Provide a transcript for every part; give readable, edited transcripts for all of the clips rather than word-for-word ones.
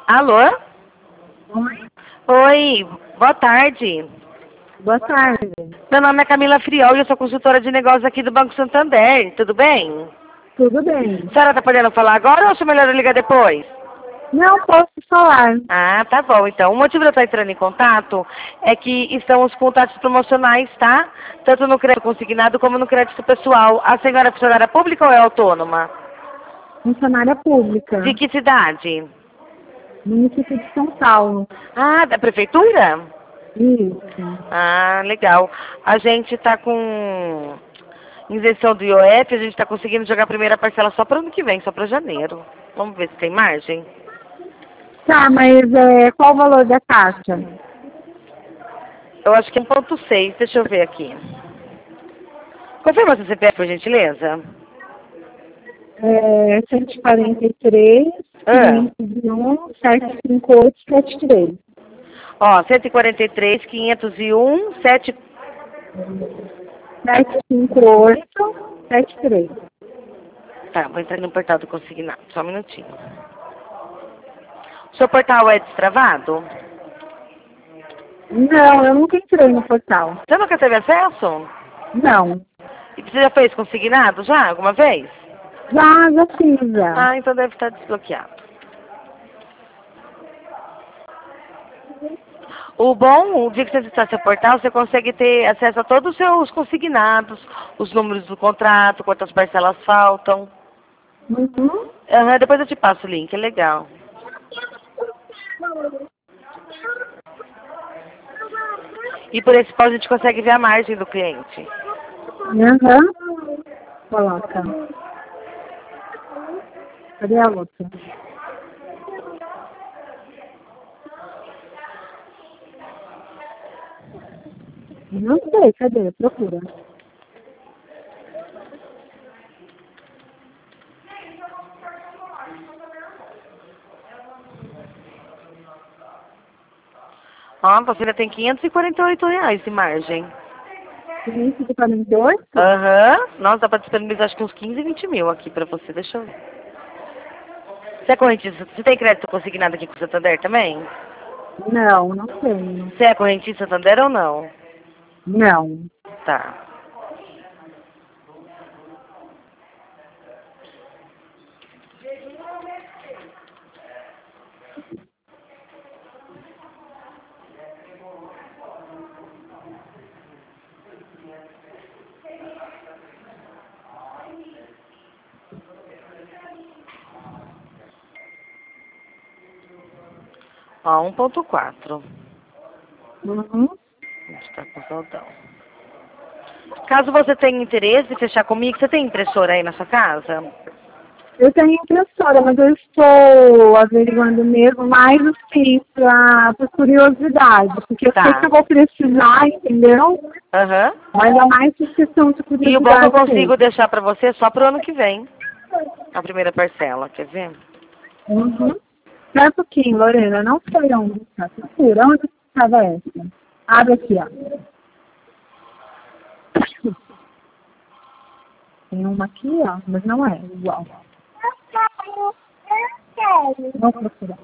Alô? Oi, Oi, boa tarde. boa tarde. Meu nome é Camila Friol e eu sou consultora de negócios aqui do Banco Santander. Tudo bem? Tudo bem? A senhora está podendo falar agora ou acho melhor eu ligar depois? Não posso falar. Ah, tá bom. Então, o motivo de eu estar entrando em contato é que estão os contatos promocionais, tá? Tanto no crédito consignado como no crédito pessoal. A senhora é funcionária pública ou é autônoma? Funcionária De pública, que cidade? município de São Paulo. Ah, da prefeitura? Isso. Ah, legal. A gente está com isenção do IOF, a gente está conseguindo jogar a primeira parcela só para o ano que vem, só para janeiro. Vamos ver se tem margem. Tá, mas qual o valor da taxa? Eu acho que é 1,6, deixa eu ver aqui. Confirma seu CPF, por gentileza. 143, Ah, 501, 758, 73. ó, 143, 501, 7... 758, 73. Tá, vou entrar no portal do consignado, só um minutinho. O seu portal é destravado? Não, eu nunca entrei no portal. Você nunca teve acesso? Não. E você já fez consignado já, alguma vez? Já fiz, já. Ah, então deve estar desbloqueado. O bom, o dia que você visitar seu portal, você consegue ter acesso a todos os seus consignados, os números do contrato, quantas parcelas faltam. Uhum. Depois eu te passo o link, é legal. E por esse pau a gente consegue ver a margem do cliente. Aham. Coloca. Cadê a outra? Não sei, cadê? Procura. Ó, você ainda tem R$ 548 de margem. 542? Nossa, dá pra disponibilizar acho que uns 15, 20 mil aqui pra você, deixa eu ver. Você é correntista, você tem crédito consignado aqui com o Santander também? Não, não tenho. Você é correntista Santander ou não? Não. Tá. Ó, 1,4. Uhum. A gente tá com saudão. Caso você tenha interesse em fechar comigo, você tem impressora aí na sua casa? Eu tenho impressora, mas eu estou averiguando mesmo mais assim, por curiosidade, porque eu sei que Tá. eu vou precisar, entendeu? Aham. Mas é mais por questão de E o bom é que eu curiosidade consigo mesmo. deixar pra você só pro ano que vem. A primeira parcela, quer ver? Uhum. Espera um pouquinho, Lorena, não sei onde está. Procura, onde estava essa? Abre aqui, ó. Tem uma aqui, ó, mas não é igual. Vamos procurar.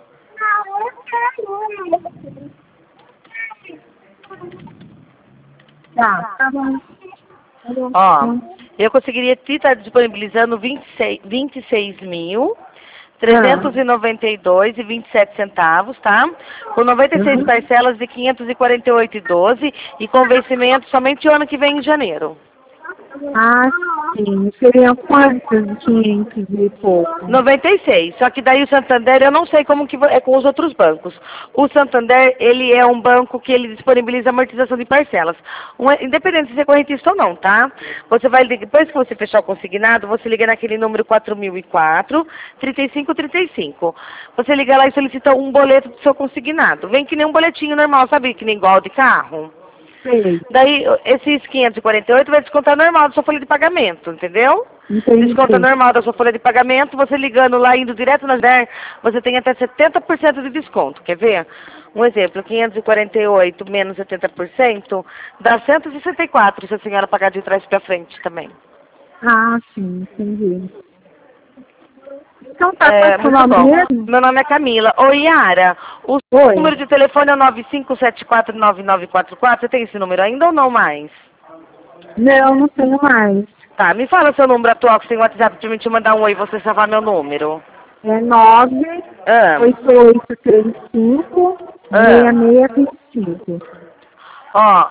Tá bom. Tá bom. Ó, eu conseguiria te estar disponibilizando 26 mil. Ah. 392,27 centavos, tá? Com 96 Uhum. parcelas de 548,12 e com vencimento somente o ano que vem em janeiro. Ah, sim. Seriam quantos? 500 e pouco. 96. Só que daí o Santander, eu não sei como que é com os outros bancos. O Santander, ele é um banco que ele disponibiliza amortização de parcelas. Independente de ser correntista ou não, tá? Você vai, depois que você fechar o consignado, você liga naquele número 4004 3535. Você liga lá e solicita um boleto do seu consignado. Vem que nem um boletinho normal, sabe? Que nem igual de carro. Sei. Daí, esses 548 vai descontar normal da sua folha de pagamento, entendeu? Desconta Entendi. normal da sua folha de pagamento, você ligando lá, indo direto na DER, você tem até 70% de desconto, quer ver? Um exemplo, 548 menos 70% dá 164 se a senhora pagar de trás para frente também. Ah, sim, entendi. Então tá, qual é o seu muito nome bom. mesmo? Meu nome é Camila. Oi, Yara. O Oi. número de telefone é 95749944. Você tem esse número ainda ou não mais? Não, não tenho mais. Tá, me fala seu número atual que você tem WhatsApp pra mim te mandar um oi e você salvar meu número. É Ah, 98835 6625. ó,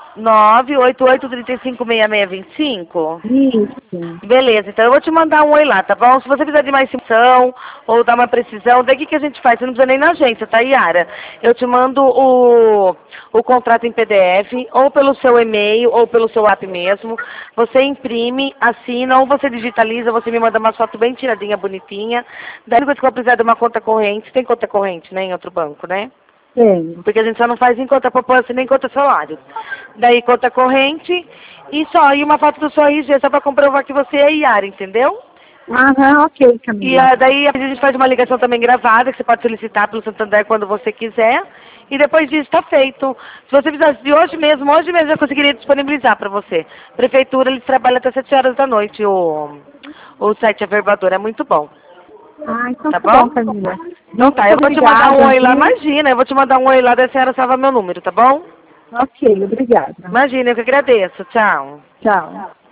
988356625. Isso. Beleza, então eu vou te mandar um oi lá, tá bom? Se você precisar de mais informação ou dar uma precisão, daí o que a gente faz? Você não precisa nem na agência, tá, Yara? Eu te mando o contrato em PDF, ou pelo seu e-mail, ou pelo seu app mesmo. Você imprime, assina, ou você digitaliza, você me manda uma foto bem tiradinha, bonitinha. Daí depois que eu precisar de uma conta corrente, tem conta corrente, né, em outro banco, né? Tenho. Porque a gente só não faz em conta poupança nem conta salário. Daí conta corrente e só, e uma foto do seu RG, só para comprovar que você é Yara, entendeu? Aham, ok, E Camila. daí a gente faz uma ligação também gravada, que você pode solicitar pelo Santander quando você quiser. E depois disso está feito. Se você precisasse de hoje mesmo eu conseguiria disponibilizar para você. Prefeitura, eles trabalham até 7 horas da noite, o site Averbador, é muito bom. Ah, então Tá tá bom, bom? Camila. Não tá, eu vou te mandar um oi lá, imagina, eu vou te mandar um oi lá, daí a senhora salva meu número, tá bom? Ok, obrigada. Imagina, eu que agradeço, tchau. Tchau.